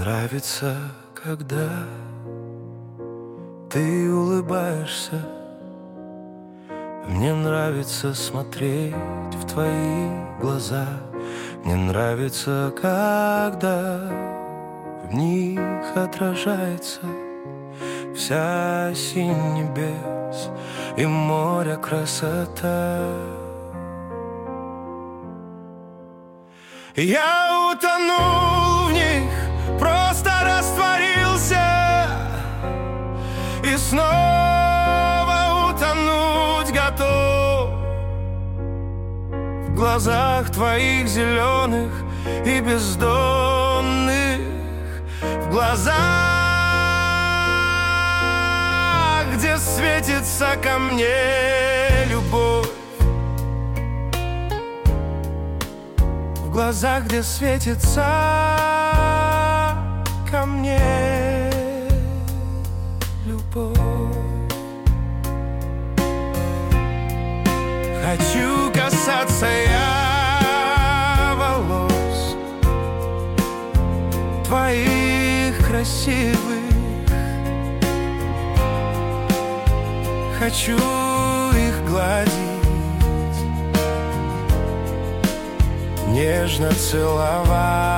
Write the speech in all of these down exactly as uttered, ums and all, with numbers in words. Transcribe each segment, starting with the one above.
нравится, когда ты улыбаешься. Мне нравится смотреть в твои глаза. Мне нравится, когда в них отражается вся синь небес и море красота. Я утонул в них, просто растворился, и снова утонуть готов в глазах твоих зеленых и бездонных, в глазах, где светится ко мне любовь, в глазах, где светится ко мне любовь. Хочу касаться я волос твоих красивых, хочу их гладить, нежно целовать.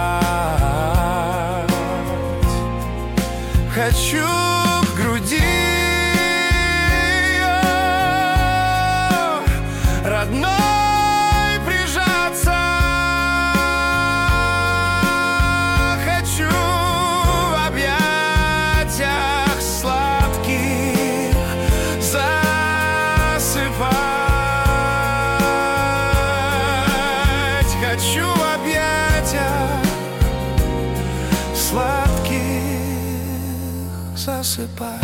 Хочу к груди родной прижаться. Хочу в объятиях сладких засыпать. Хочу в объятиях сладких засыпать.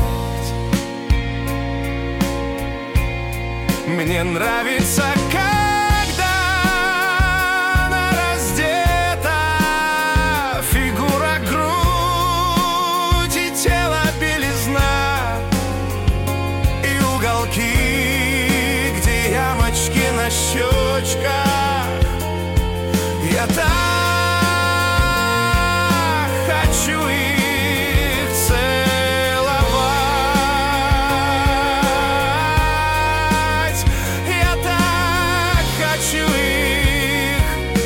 Мне нравится, когда она раздета, фигура, грудь и тело, белизна, и уголки, где ямочки на щечках. Я так хочу их целовать. Я так хочу их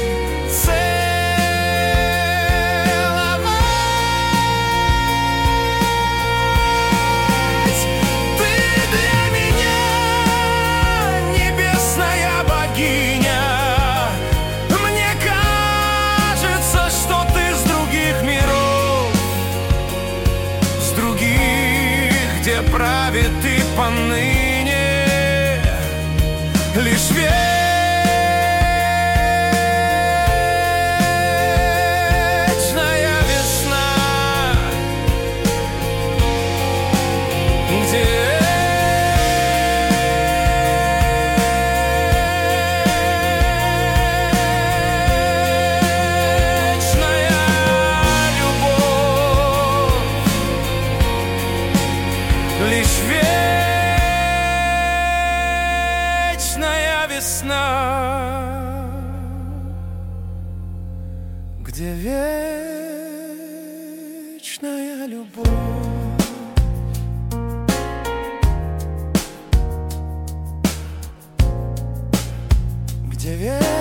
целовать. Ты для меня небесная богиня. Мне кажется, что ты с других миров, с других, где правит и поныне лишь вечная весна, где вечная любовь, лишь вечная весна, где вечная любовь, где вечная